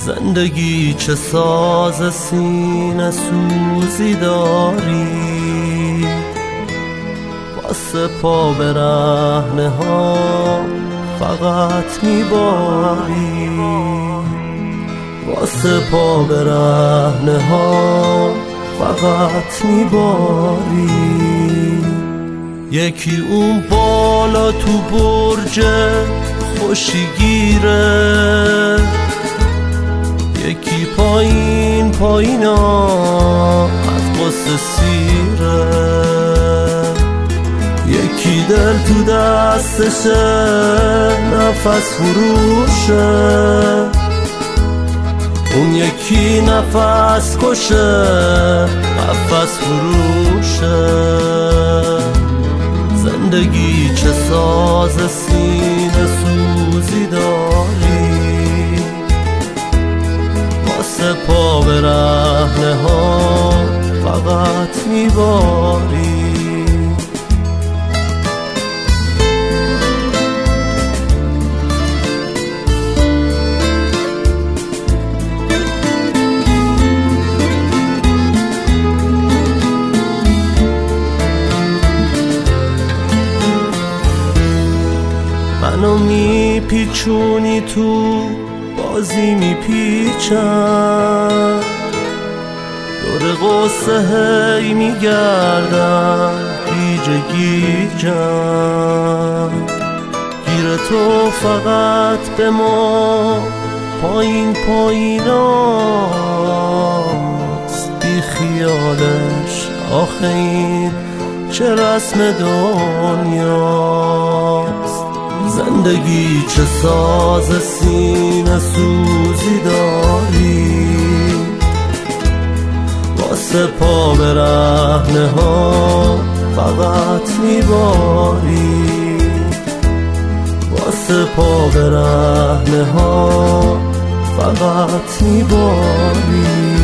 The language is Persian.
زندگی چه ساز سینه سوزی داری، واسه پا به رهنه ها فقط میباری، واسه پا به رهنه ها فقط میباری. یکی اون بالا تو برج خوشیگیره، یکی پایین پایینا از قصه سیره، یکی دل تو دستشه نفس فروشه، اون یکی نفس کشه نفس فروشه. زندگی چه ساز سینه سوزی داری، واسه پا به رهنه ها فقط میباری. منو میپیچونی تو بازی میپیچم، دور قصه هی میگردم گیجه گیجم، گیر تو فقط به ما پایین پاییناست، بی خیالش آخه این چه رسم دنیاست. زندگی چه ساز سینه سوزی داری، واسه پا به رهنه ها فقط میباری، واسه پا به رهنه ها فقط میباری.